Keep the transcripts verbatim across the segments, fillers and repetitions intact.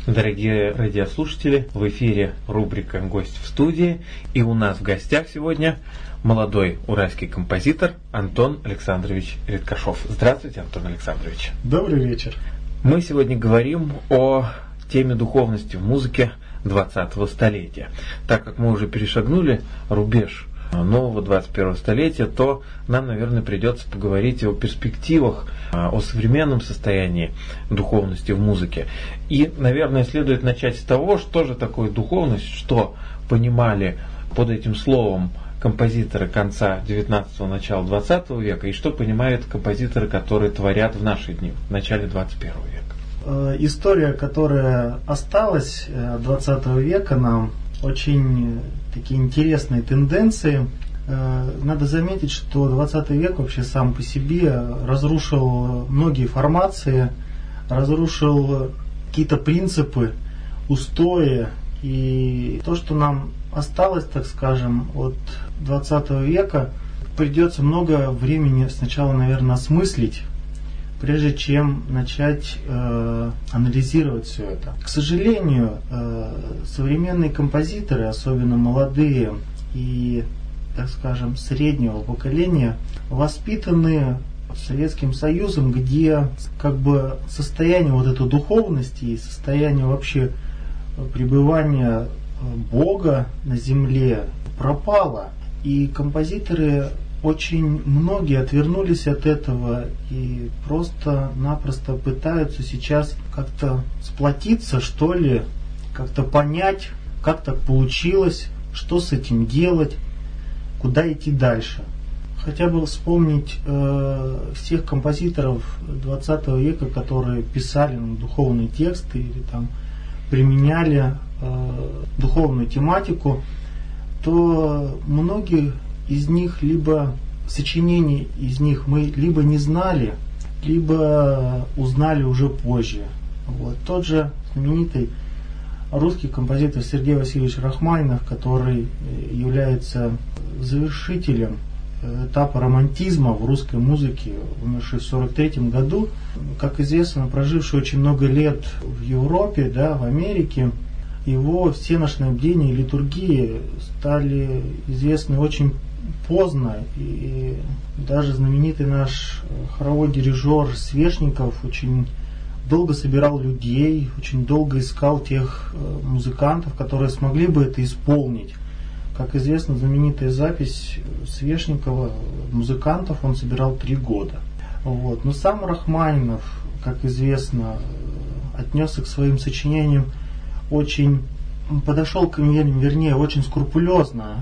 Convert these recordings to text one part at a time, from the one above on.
Дорогие радиослушатели, в эфире рубрика «Гость в студии», и у нас в гостях сегодня молодой уральский композитор Антон Александрович Редкашов. Здравствуйте, Антон Александрович. Добрый вечер. Мы сегодня говорим о теме духовности в музыке двадцатого столетия. Так как мы уже перешагнули рубеж нового двадцать первого столетия, то нам, наверное, придется поговорить о перспективах, о современном состоянии духовности в музыке. И, наверное, следует начать с того, что же такое духовность, что понимали под этим словом композиторы конца девятнадцатого, начала двадцатого века, и что понимают композиторы, которые творят в наши дни, в начале двадцать первого века. История, которая осталась двадцатого века, нам очень такие интересные тенденции. Надо заметить, что двадцатый век вообще сам по себе разрушил многие формации, разрушил какие-то принципы, устои. И то, что нам осталось, так скажем, от двадцатого века, придется много времени сначала, наверное, осмыслить, прежде чем начать э, анализировать все это. К сожалению, э, современные композиторы, особенно молодые и, так скажем, среднего поколения, воспитаны Советским Союзом, где как бы состояние вот этой духовности и состояние вообще пребывания Бога на земле пропало. И композиторы очень многие отвернулись от этого и просто-напросто пытаются сейчас как-то сплотиться, что ли, как-то понять, как так получилось, что с этим делать, куда идти дальше. Хотя бы вспомнить э, всех композиторов двадцатого века, которые писали ну, духовные тексты или там применяли э, духовную тематику, то многие из них, либо сочинений из них мы либо не знали, либо узнали уже позже. Вот. Тот же знаменитый русский композитор Сергей Васильевич Рахманинов, который является завершителем этапа романтизма в русской музыке, умерший в сорок третьем году, как известно, проживший очень много лет в Европе, да, в Америке, его всеношные бдения и литургии стали известны очень поздно, и даже знаменитый наш хоровой дирижер Свешников очень долго собирал людей, очень долго искал тех музыкантов, которые смогли бы это исполнить. Как известно, знаменитая запись Свешникова музыкантов он собирал три года. Вот. Но сам Рахманинов, как известно, отнесся к своим сочинениям очень, подошел к ним, вернее, очень скрупулезно,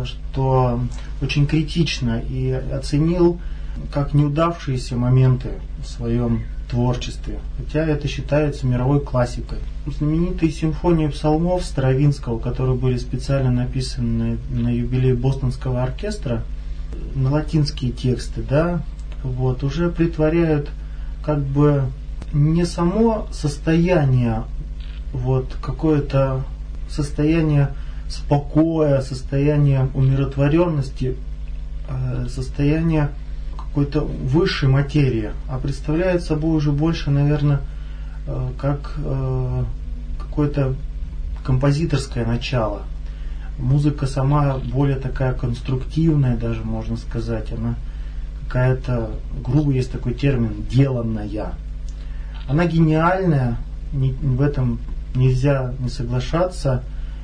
что очень критично, и оценил как неудавшиеся моменты в своем творчестве, хотя это считается мировой классикой. Знаменитые симфонии псалмов Стравинского, которые были специально написаны на, на юбилей Бостонского оркестра, на латинские тексты, да, вот, уже претворяют как бы не само состояние, вот, какое-то состояние спокоя, состояние умиротворенности, состояние какой-то высшей материи, а представляет собой уже больше, наверное, как какое-то композиторское начало. Музыка сама более такая конструктивная, даже можно сказать, она какая-то, грубо есть такой термин, деланная. Она гениальная, в этом нельзя не соглашаться,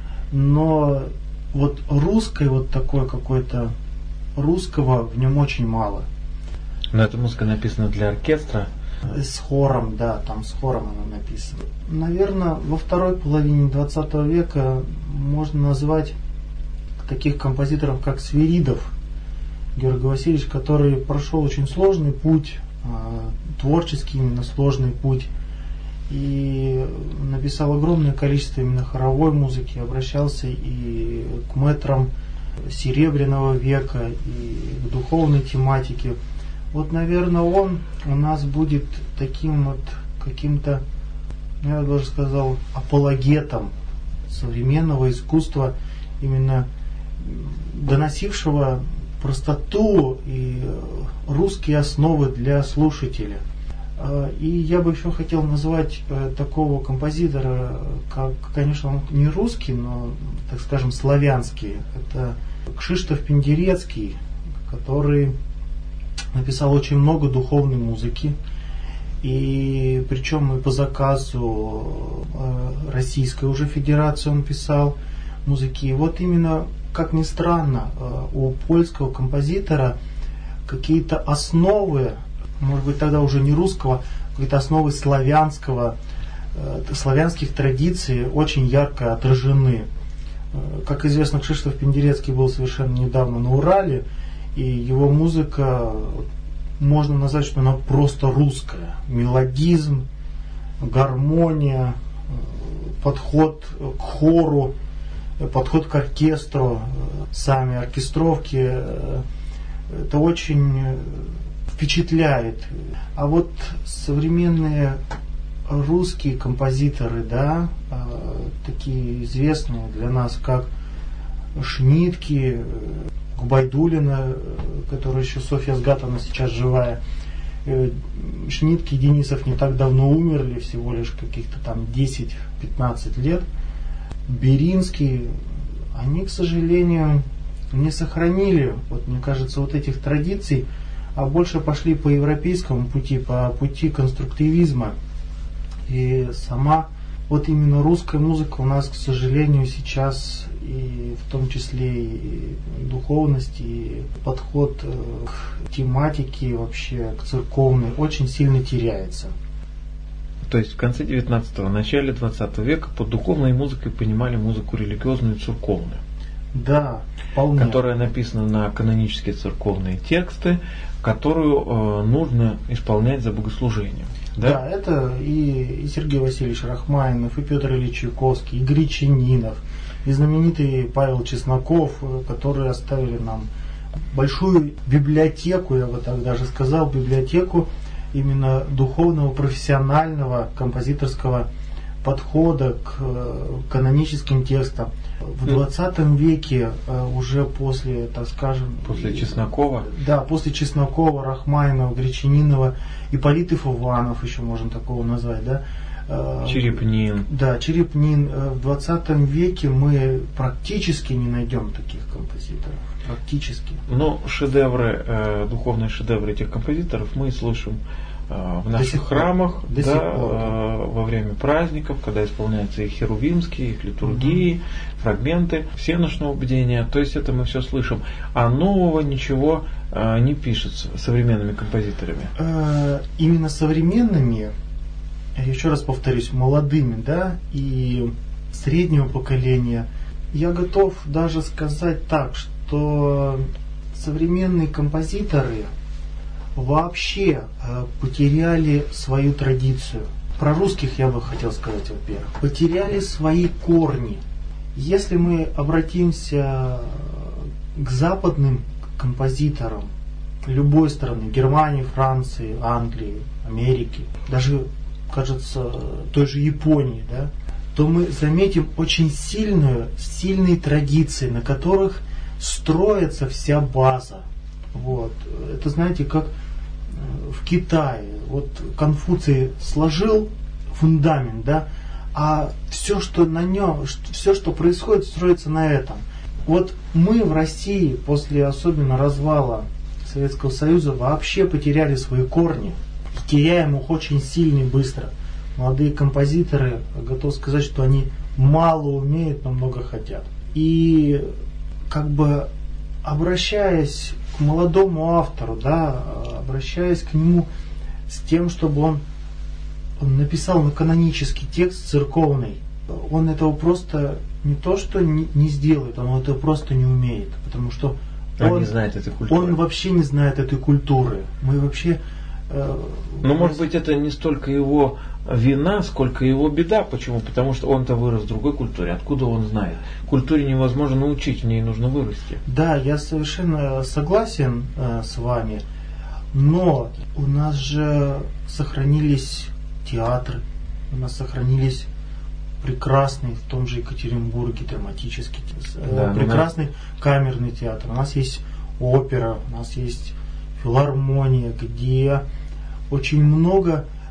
но вот русской вот такой какой-то, русского в нем очень мало. Но эта музыка написана для оркестра. С хором, да, там с хором она написана. Наверное, во второй половине двадцатого века можно назвать таких композиторов, как Свиридов Георгий Васильевич, который прошел очень сложный путь, творческий именно сложный путь, и написал огромное количество именно хоровой музыки, обращался и к мэтрам Серебряного века, и к духовной тематике. Вот, наверное, он у нас будет таким вот каким-то, я бы даже сказал, апологетом современного искусства, именно доносившего простоту и русские основы для слушателя. И я бы еще хотел назвать такого композитора, как, конечно, он не русский, но, так скажем, славянский. Это Кшиштоф Пендерецкий, который написал очень много духовной музыки. И причем и по заказу Российской уже Федерации он писал музыки. И вот именно, как ни странно, у польского композитора какие-то основы, может быть, тогда уже не русского, какие-то основы славянского, славянских традиций очень ярко отражены. Как известно, Кшиштоф Пендерецкий был совершенно недавно на Урале, и его музыка, можно назвать, что она просто русская. Мелодизм, гармония, подход к хору, подход к оркестру, сами оркестровки. Это очень впечатляет. А вот современные русские композиторы, да, такие известные для нас, как Шнитке, Губайдулина, которая еще Софья Сгатовна сейчас живая. Шнитке и Денисов не так давно умерли, всего лишь каких-то там десять-пятнадцать лет. Беринский, они, к сожалению, не сохранили, вот, мне кажется, вот этих традиций, а больше пошли по европейскому пути, по пути конструктивизма. И сама вот именно русская музыка у нас, к сожалению, сейчас, и в том числе и духовность, и подход к тематике вообще, к церковной, очень сильно теряется. То есть в конце девятнадцатого, начале двадцатого века под духовной музыкой понимали музыку религиозную и церковную. Да, вполне. Которая написана на канонические церковные тексты, которую э, нужно исполнять за богослужением. Да, да, это и, и Сергей Васильевич Рахманинов, и Петр Ильич Чайковский, и Гречанинов, и знаменитый Павел Чесноков, которые оставили нам большую библиотеку, я бы так даже сказал, библиотеку именно духовного, профессионального, композиторского подхода к каноническим текстам. В двадцатом веке, уже после, так скажем... После Чеснокова? Да, после Чеснокова, Рахманинова, Гречанинова, Ипполитов Иванов, еще можно такого назвать, да? Черепнин. Да, Черепнин. В двадцатом веке мы практически не найдем таких композиторов. Практически. Но шедевры, духовные шедевры этих композиторов мы слышим в наших храмах, до да, сих пор, да. Во время праздников, когда исполняются их херувимские, их литургии, угу. фрагменты всеночного бдения. То есть это мы все слышим. А нового ничего а, не пишется современными композиторами. А, именно современными, еще раз повторюсь, молодыми, да, и среднего поколения, я готов даже сказать так, что современные композиторы вообще э, потеряли свою традицию. Про русских я бы хотел сказать, во-первых. Потеряли свои корни. Если мы обратимся к западным композиторам любой страны, Германии, Франции, Англии, Америки, даже, кажется, той же Японии, да, то мы заметим очень сильную, сильные традиции, на которых строится вся база. Вот. Это, знаете, как в Китае. Вот Конфуций сложил фундамент, да, а все, что на нем, все, что происходит, строится на этом. Вот мы в России после особенно развала Советского Союза вообще потеряли свои корни. И теряем их очень сильно и быстро. Молодые композиторы, готов сказать, что они мало умеют, но много хотят. И как бы обращаясь к молодому автору, да, обращаясь к нему с тем, чтобы он, он написал на канонический текст церковный, он этого просто не то что не, не сделает, он этого просто не умеет, потому что он, он не знает этой культуры. Он вообще не знает этой культуры. Мы вообще... Э, Но может быть это не столько его вина, сколько его беда. Почему? Потому что он-то вырос в другой культуре. Откуда он знает? Культуре невозможно научить, в ней нужно вырасти. Да, я совершенно согласен э, с вами. Но у нас же сохранились театры, у нас сохранились прекрасный в том же Екатеринбурге драматический театр, да, прекрасный да. камерный театр. У нас есть опера, у нас есть филармония, где очень много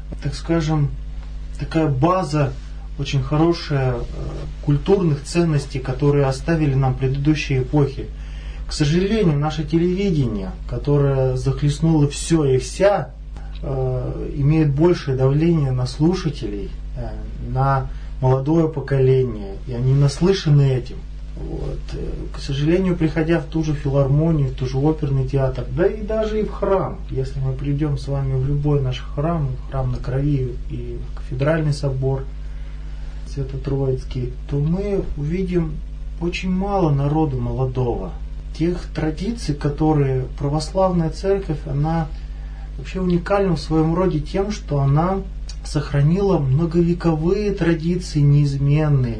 так скажем, такая база очень хорошая культурных ценностей, которые оставили нам предыдущие эпохи. К сожалению, наше телевидение, которое захлестнуло все и вся, имеет большее давление на слушателей, на молодое поколение, и они наслышаны этим. Вот. К сожалению, приходя в ту же филармонию, в ту же оперный театр, да и даже и в храм, если мы придем с вами в любой наш храм, храм на Крови и кафедральный собор Свято-Троицкий, то мы увидим очень мало народу молодого. Тех традиций, которые православная церковь, она вообще уникальна в своем роде тем, что она сохранила многовековые традиции неизменные,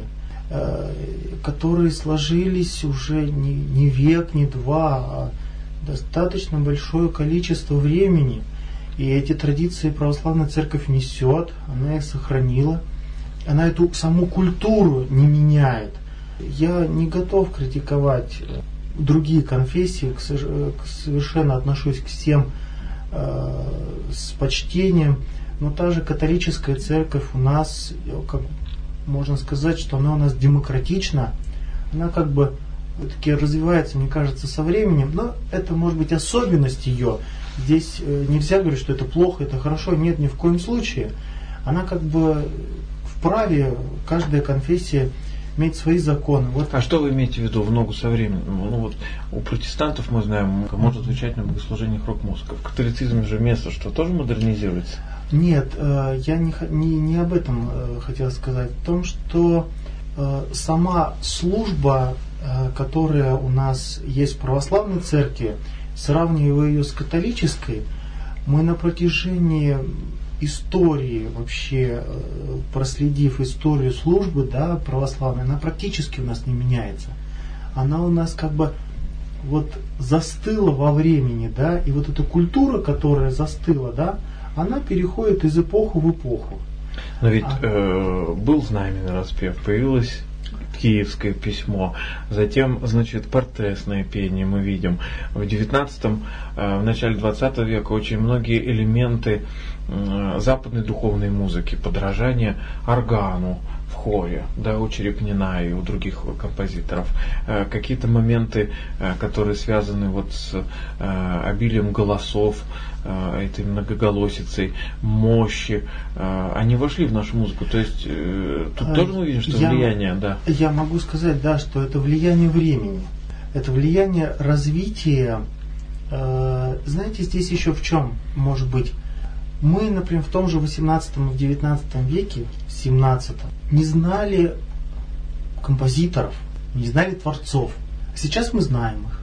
которые сложились уже не, не век, не два, а достаточно большое количество времени. И эти традиции православная церковь несет, она их сохранила, она эту саму культуру не меняет. Я не готов критиковать другие конфессии, совершенно отношусь к всем э, с почтением, но та же католическая церковь у нас, как можно сказать, что она у нас демократична, она как бы таки развивается, мне кажется, со временем, но это может быть особенность ее. Здесь нельзя говорить, что это плохо, это хорошо, нет, ни в коем случае. Она как бы вправе, каждая конфессия иметь свои законы. Вот. А что вы имеете в виду в ногу со временем? Ну, вот у протестантов, мы знаем, может звучать на богослужениях рок-музыка. В католицизме же место, что тоже модернизируется? Нет, я не, не, не об этом хотел сказать. В том, что сама служба, которая у нас есть в православной церкви, сравнивая ее с католической, мы на протяжении истории, вообще проследив историю службы, да, православной, она практически у нас не меняется. Она у нас как бы вот застыла во времени, да, и вот эта культура, которая застыла, да, она переходит из эпохи в эпоху. Но ведь а, э, был знаменный распев, появилось киевское письмо, затем, значит, портесное пение мы видим. В девятнадцатом, э, в начале двадцатого века очень многие элементы э, западной духовной музыки, подражание органу в хоре, да, у Черепнина и у других композиторов, э, какие-то моменты, э, которые связаны вот с э, обилием голосов, э, этой многоголосицей, мощи, э, они вошли в нашу музыку. То есть э, тут а, тоже мы видим, что я, влияние, да. Я могу сказать, да, что это влияние времени, это влияние развития. Э, знаете, здесь еще в чем может быть? Мы, например, в том же восемнадцатом и девятнадцатом веке, в семнадцатом, не знали композиторов, не знали творцов. Сейчас мы знаем их.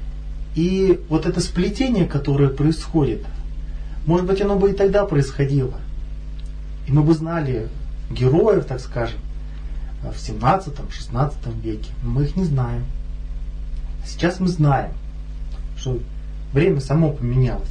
И вот это сплетение, которое происходит, может быть, оно бы и тогда происходило. И мы бы знали героев, так скажем, в семнадцатом-шестнадцатом веке. Но мы их не знаем. Сейчас мы знаем, что время само поменялось.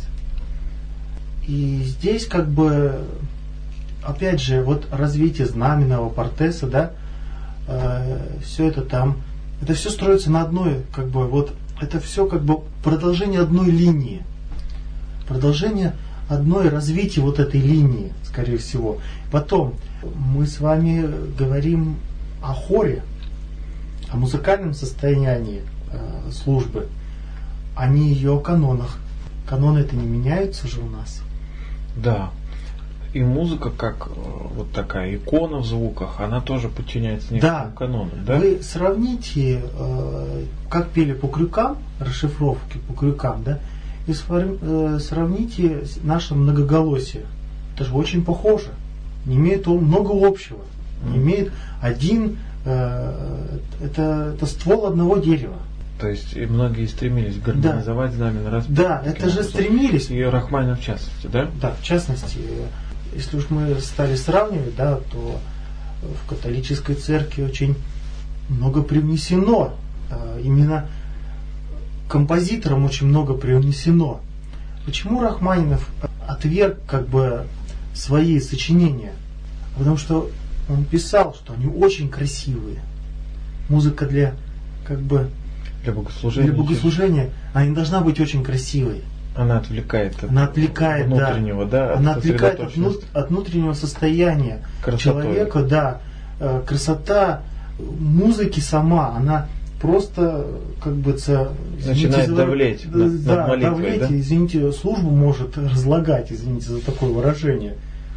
И здесь как бы, опять же, вот развитие знаменного Портеса, да, э, все это там, это все строится на одной, как бы, вот, это все как бы продолжение одной линии, продолжение одной развития вот этой линии, скорее всего. Потом мы с вами говорим о хоре, о музыкальном состоянии э, службы, а не ее канонах. Каноны это не меняются же у нас. Да. И музыка, как вот такая икона в звуках, она тоже подчиняется некоторым да. канонам. Да? Вы сравните, э, как пели по крюкам, расшифровки по крюкам, да, и сфор- э, сравните наше многоголосие. Это же очень похоже. Не имеет много общего. Не имеет один, э, это, это ствол одного дерева. То есть и многие стремились гармонизовать да. знаменный распев. Да, это же стремились. И Рахманинов в частности, да? Да, в частности. Если уж мы стали сравнивать, да, то в католической церкви очень много привнесено. Именно композиторам очень много привнесено. Почему Рахманинов отверг как бы свои сочинения? Потому что он писал, что они очень красивые. Музыка для как бы Для богослужения. Для богослужения она не должна быть очень красивой. Она отвлекает от Она отвлекает, внутреннего, да, да. от Она отвлекает от, ну, сосредоточенности. от внутреннего состояния Красотой. человека, да. Э, Красота музыки сама, она просто как бы ца- извините Начинает за- давлеть да, над- над да, молитвой, давлеть, да? извините, службу может разлагать, извините за такое выражение.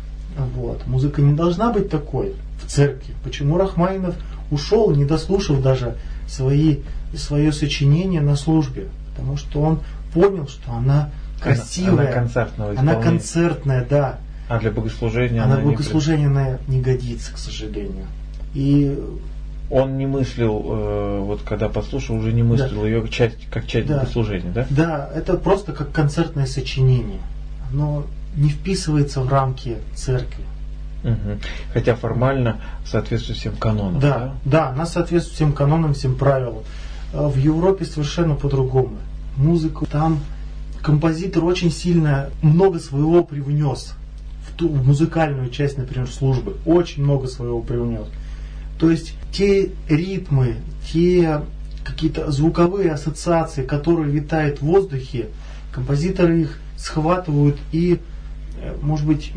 Вот. Музыка не должна быть такой в церкви. Почему Рахманинов ушел, не дослушав даже свои, свое сочинение на службе? Потому что он понял, что она красивая, Она концертного она исполнения. концертная, да. А для богослужения Она она в не богослужении она не годится, к сожалению. И Он не мыслил, э, вот когда послушал, уже не мыслил Да. ее часть, как часть Да. богослужения, да? да, это просто как концертное сочинение. Оно не вписывается в рамки церкви. Мгм. Хотя формально соответствует всем канонам. Да, да, она соответствует всем канонам, всем правилам. А в Европе совершенно по-другому. Музыку там композитор очень сильно много своего привнес в ту в музыкальную часть, например, службы. Очень много своего привнес. То есть те ритмы, те какие-то звуковые ассоциации, которые витают в воздухе, композиторы их схватывают и, э, может быть,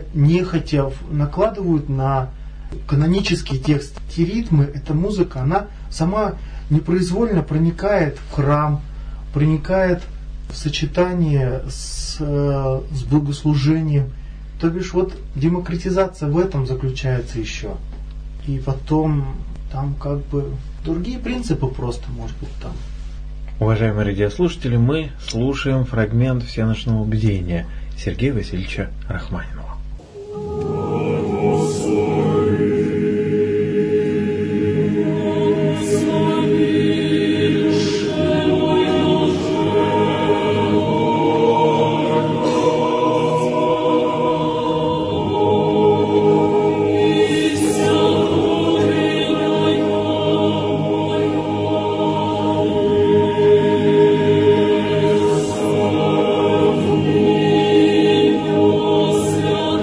нехотя накладывают на канонический текст. Те ритмы, эта музыка, она сама непроизвольно проникает в храм, проникает в сочетание с, э, с богослужением. То бишь вот демократизация в этом заключается еще. И потом там как бы другие принципы просто, может быть, там. Уважаемые радиослушатели, мы слушаем фрагмент всеночного бдения Сергея Васильевича Рахманинова. Thank you.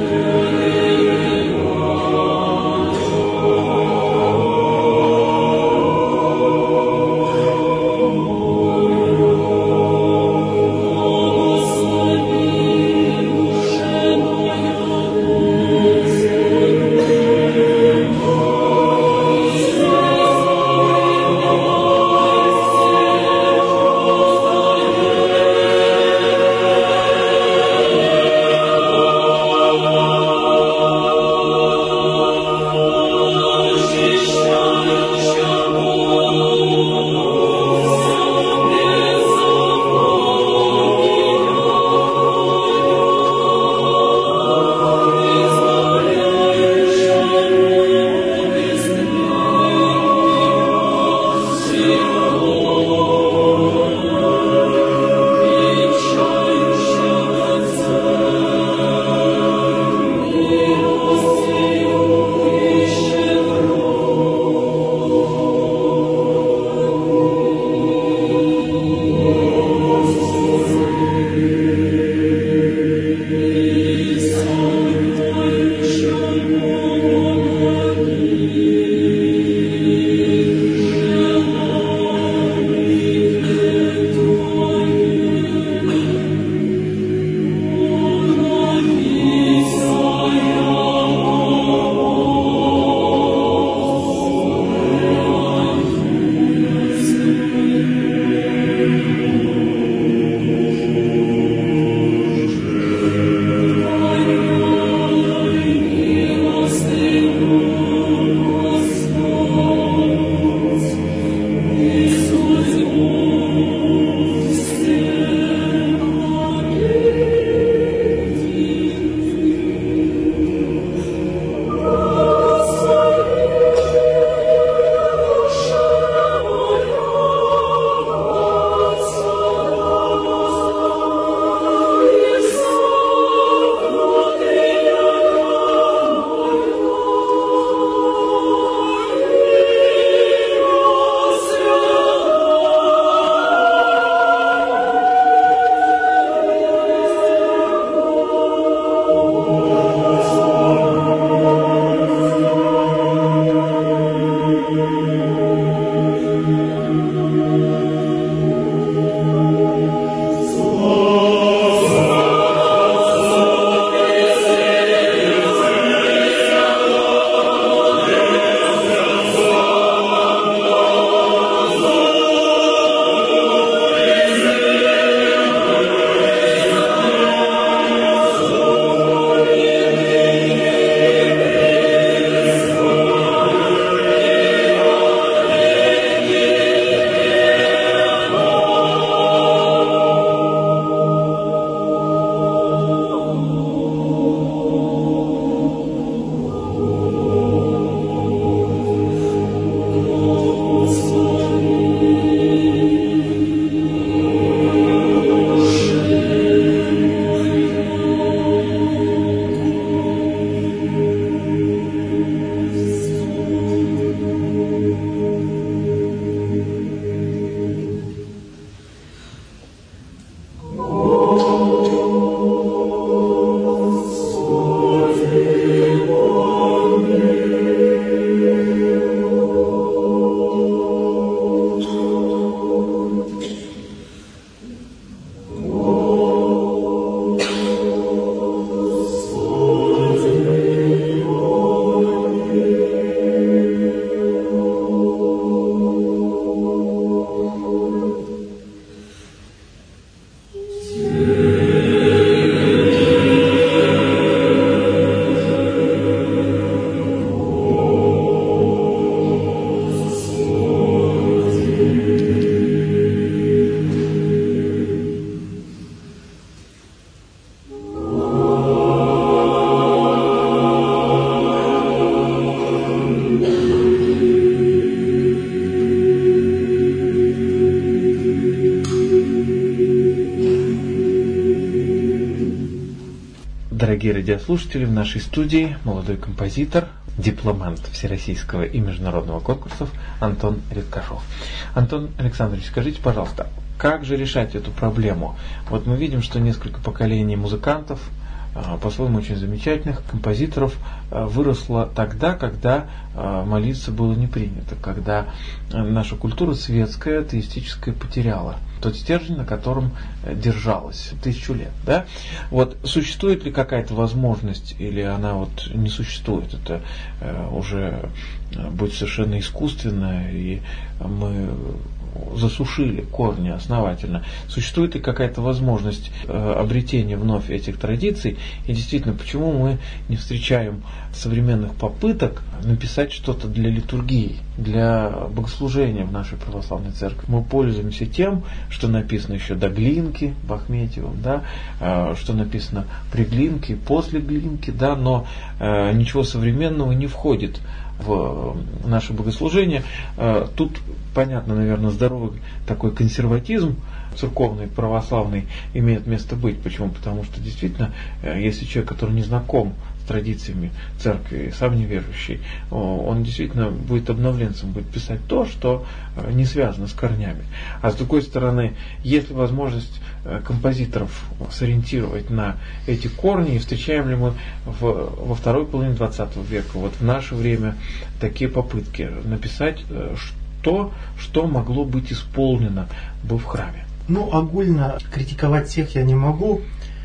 Дорогие радиослушатели, в нашей студии молодой композитор, дипломант всероссийского и международного конкурсов Антон Редкашов. Антон Александрович, скажите, пожалуйста, как же решать эту проблему? Вот мы видим, что несколько поколений музыкантов, по-своему очень замечательных композиторов, выросло тогда, когда молиться было не принято, когда наша культура светская, атеистическая потеряла тот стержень, на котором держалась тысячу лет. Да? Вот существует ли какая-то возможность, или она вот не существует, это уже будет совершенно искусственно, и мы засушили корни основательно. Существует ли какая-то возможность э, обретения вновь этих традиций? И действительно, почему мы не встречаем современных попыток написать что-то для литургии, для богослужения в нашей православной церкви? Мы пользуемся тем, что написано еще до Глинки, Бахметьевым, да, э, что написано при Глинке, после Глинки, да, но э, ничего современного не входит в наше богослужение. Тут, понятно, наверное, здоровый такой консерватизм церковный, православный имеет место быть. Почему? Потому что действительно, если человек, который не знаком с традициями церкви, сам неверующий, он действительно будет обновленцем, будет писать то, что не связано с корнями. А с другой стороны, есть ли возможность композиторов сориентировать на эти корни, и встречаем ли мы в, во второй половине двадцатого века, вот в наше время, такие попытки написать то, что могло быть исполнено бы в храме? Ну, огульно критиковать всех я не могу.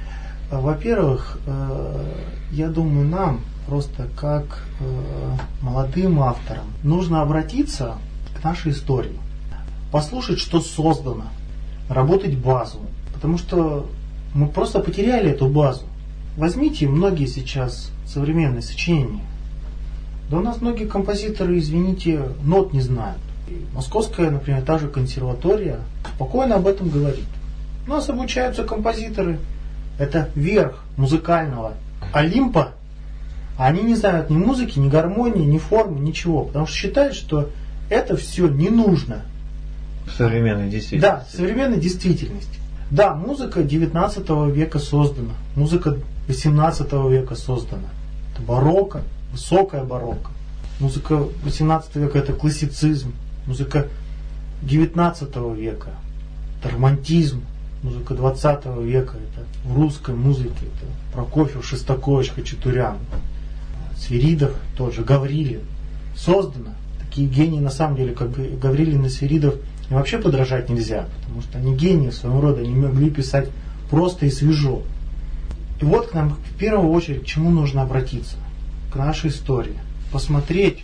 Во-первых, я думаю, нам просто как молодым авторам нужно обратиться к нашей истории, послушать, что создано, работать базу, потому что мы просто потеряли эту базу. Возьмите многие сейчас современные сочинения. Да у нас многие композиторы, извините, нот не знают. И Московская, например, та же консерватория спокойно об этом говорит. У нас обучаются композиторы. Это верх музыкального Олимпа. А они не знают ни музыки, ни гармонии, ни формы, ничего. Потому что считают, что это все не нужно. В современной действительности. Да, в современной действительности. Да, музыка девятнадцатого века создана. Музыка восемнадцатого века создана. Это барокко, высокая барокко. Музыка восемнадцатого века это классицизм. Музыка девятнадцатого века это романтизм. Музыка двадцатого века это в русской музыке это Прокофьев, Шостакович, Хачатурян, Свиридов тоже, Гаврилин. Создано. Такие гении на самом деле, как Гаврилин и Свиридов, им вообще подражать нельзя, потому что они гении в своем роде, они могли писать просто и свежо. И вот к нам в первую очередь к чему нужно обратиться? К нашей истории. Посмотреть,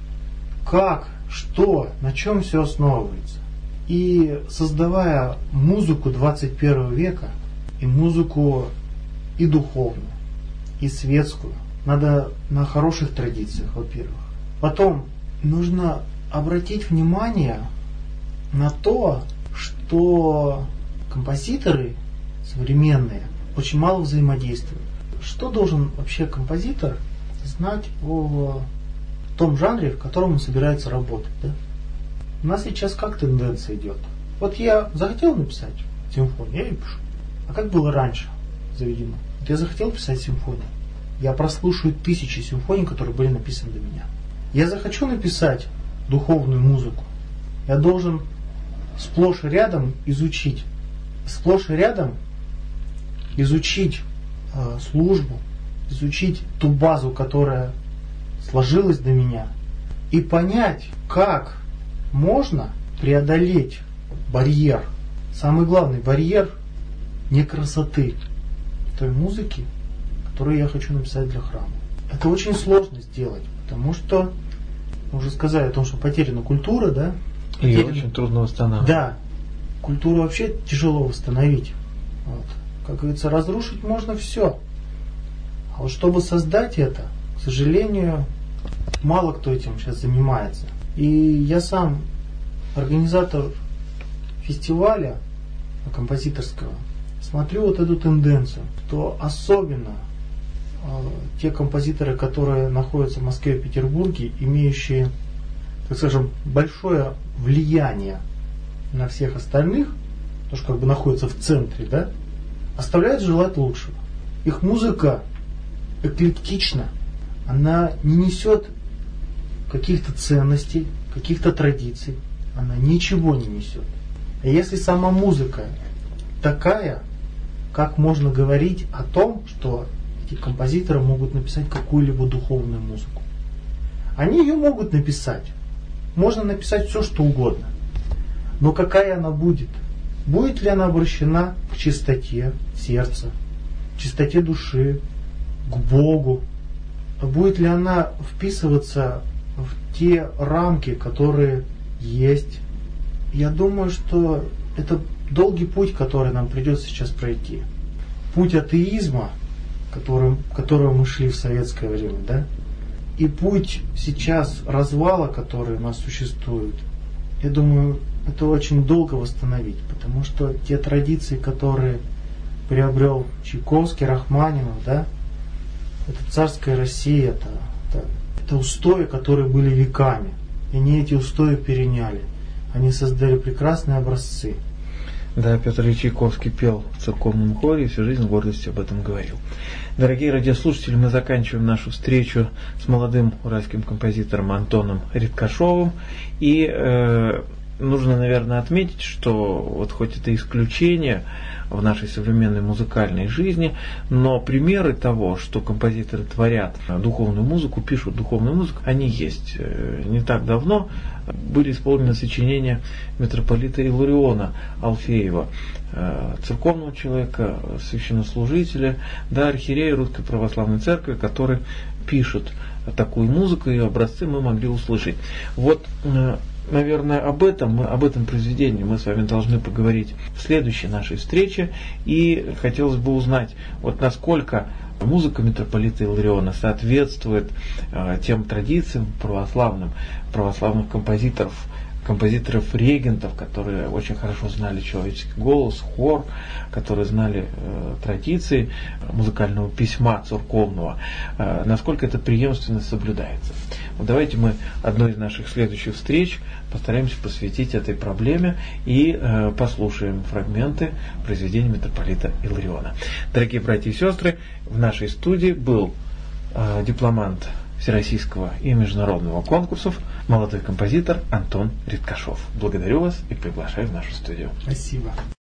как, что, на чем все основывается. И создавая музыку двадцать первого века, и музыку и духовную, и светскую, надо на хороших традициях, во-первых. Потом нужно обратить внимание на то, что композиторы современные очень мало взаимодействуют. Что должен вообще композитор знать о том жанре, в котором он собирается работать? Да? У нас сейчас как тенденция идет? Вот я захотел написать симфонию, я и пишу. А как было раньше заведено? Вот я захотел писать симфонию. Я прослушаю тысячи симфоний, которые были написаны до меня. Я захочу написать духовную музыку. Я должен сплошь и рядом изучить. Сплошь и рядом изучить э, службу, изучить ту базу, которая сложилась до меня, и понять, как можно преодолеть барьер. Самый главный барьер не красоты той музыки, которую я хочу написать для храма. Это очень сложно сделать, потому что мы уже сказали о том, что потеряна культура, да? Ее потеряна... очень трудно восстанавливать. Да, культуру вообще тяжело восстановить. Вот. Как говорится, разрушить можно все. А вот чтобы создать это, к сожалению, мало кто этим сейчас занимается. И я сам организатор фестиваля композиторского, смотрю вот эту тенденцию, что особенно э, те композиторы, которые находятся в Москве и Петербурге, имеющие, так скажем, большое влияние на всех остальных, потому что как бы находятся в центре, да, оставляют желать лучшего. Их музыка эклектична, она не несет каких-то ценностей, каких-то традиций, она ничего не несет. И если сама музыка такая, как можно говорить о том, что эти композиторы могут написать какую-либо духовную музыку? Они ее могут написать. Можно написать все, что угодно. Но какая она будет? Будет ли она обращена к чистоте сердца, к чистоте души, к Богу? Будет ли она вписываться в те рамки, которые есть? Я думаю, что это долгий путь, который нам придется сейчас пройти. Путь атеизма, которым, которым мы шли в советское время, да? И путь сейчас развала, который у нас существует, я думаю, это очень долго восстановить, потому что те традиции, которые приобрел Чайковский, Рахманинов, да, это царская Россия, это, это, это устои, которые были веками. И они эти устои переняли. Они создали прекрасные образцы. Да, Петр Ильич Чайковский пел в церковном хоре и всю жизнь с гордостью об этом говорил. Дорогие радиослушатели, мы заканчиваем нашу встречу с молодым уральским композитором Антоном Риткашовым. И э, нужно, наверное, отметить, что вот хоть это исключение в нашей современной музыкальной жизни, но примеры того, что композиторы творят духовную музыку, пишут духовную музыку, они есть. Не так давно были исполнены сочинения митрополита Иллариона Алфеева, церковного человека, священнослужителя, да, архиерея Русской Православной Церкви, который пишет такую музыку, и образцы мы могли услышать. Вот, наверное, об этом, об этом произведении мы с вами должны поговорить в следующей нашей встрече. И хотелось бы узнать, вот насколько музыка митрополита Иллариона соответствует э, тем традициям православным, православных композиторов, композиторов-регентов, которые очень хорошо знали человеческий голос, хор, которые знали э, традиции музыкального письма церковного, э, насколько эта преемственность соблюдается. Вот давайте мы одной из наших следующих встреч постараемся посвятить этой проблеме и э, послушаем фрагменты произведения митрополита Иллариона. Дорогие братья и сестры, в нашей студии был э, дипломант всероссийского и международного конкурсов, молодой композитор Антон Риткашов. Благодарю вас и приглашаю в нашу студию. Спасибо.